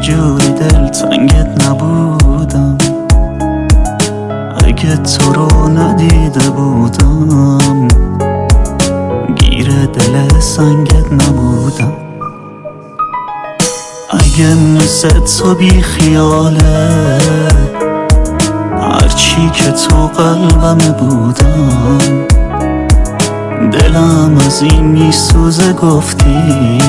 جوری دلتنگت نبودم، اگه تو رو ندیده بودم گیر دل سنگت نبودم. اگه مثل تو بی خیاله هرچی که تو قلبم بودم، دلم از این میسوزه گفتی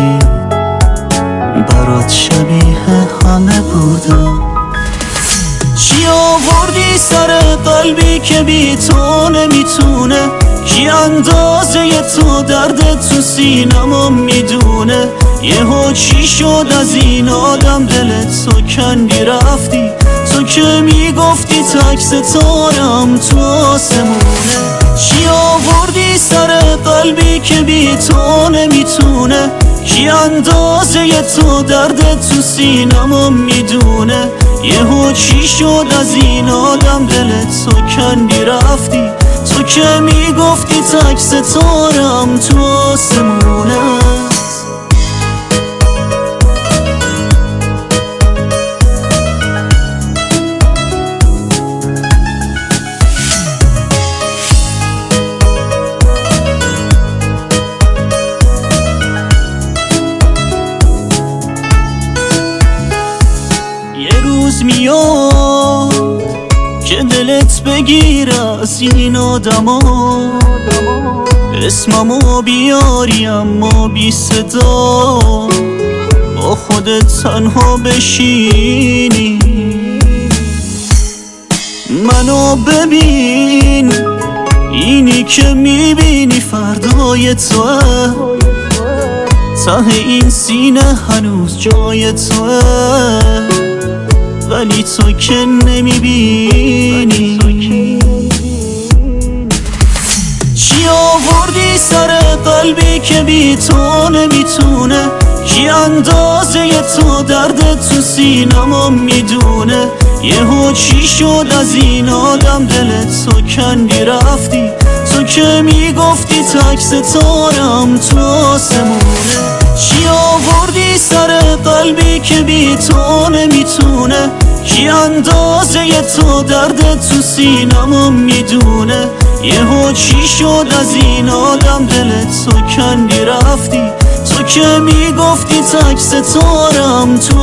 برات شبیه همه بودم. چی آوردی سر قلبی که بی تو نمیتونه؟ کی اندازه تو درد تو سینمو میدونه؟ یهو چی شد از این آدم دلت تو کندی رفتی؟ تو که میگفتی تک ستارم تو آسمونه. چی آوردی سر قلبی که بی تو نمیتونه؟ کی اندازه تو درد تو سینمو میدونه؟ یهو چی شد از این آدم دلت تو کندی رفتی؟ تو که میگفتی تک ستارم تو آسمونه. یه روز میاد که دلت بگیر از این آدما، اسممو بیاری اما بی صدا، با خودت تنها بشینی. منو ببین، اینی که میبینی فردای توه، ته این سینه هنوز جای توه، ولی تو که نمیبینی. چی آوردی سر قلبی که بی تو نمیتونه؟ کی اندازه تو درد تو سینمو میدونه؟ یهو چی شد از این آدم دلت تو کندی رفتی؟ تو که میگفتی تک ستارم تو آسمونه. چی آوردی سر قلبی که بی تو نمیتونه؟ کی اندازه تو درد تو سینمو میدونه؟ یهو چی شد از این آدم دلت تو کندی رفتی؟ تو که میگفتی تک ستارم تو